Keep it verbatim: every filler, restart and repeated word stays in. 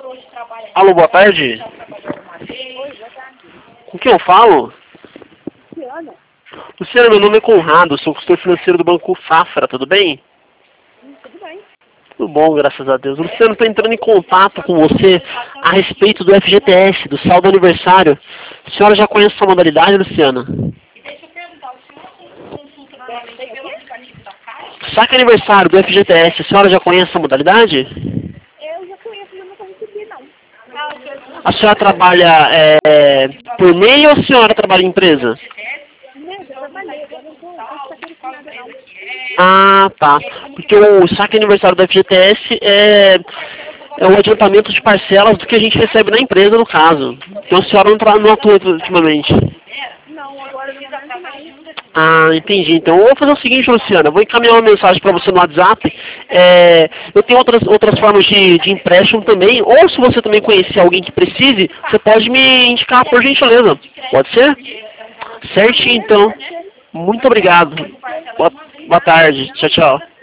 Alô, boa tarde. Com quem eu falo? Luciana? Luciana, meu nome é Conrado, sou consultor financeiro do Banco Safra, tudo bem? Hum, tudo bem. Tudo bom, graças a Deus. Luciano, estou entrando em contato com você a respeito do F G T S, do saldo aniversário. A senhora já conhece essa modalidade, Luciana? Saque aniversário do F G T S, a senhora já conhece essa modalidade? Eu já conheço, mas nunca recebi, não. A senhora trabalha é, por meio ou a senhora trabalha em empresa? Não, eu trabalhei, agora não estou sabendo nada, não. Ah, tá. Porque o saque aniversário do F G T S é, é um adiantamento de parcelas do que a gente recebe na empresa, no caso. Então a senhora não, tra- não atua ultimamente. Não, agora não trabalho mais. Ah, entendi. Então eu vou fazer o seguinte, Luciana, eu vou encaminhar uma mensagem para você no WhatsApp. É, eu tenho outras, outras formas de, de empréstimo também, ou se você também conhecer alguém que precise, você pode me indicar, por gentileza. Pode ser? Certinho, então. Muito obrigado. Boa, boa tarde. Tchau, tchau.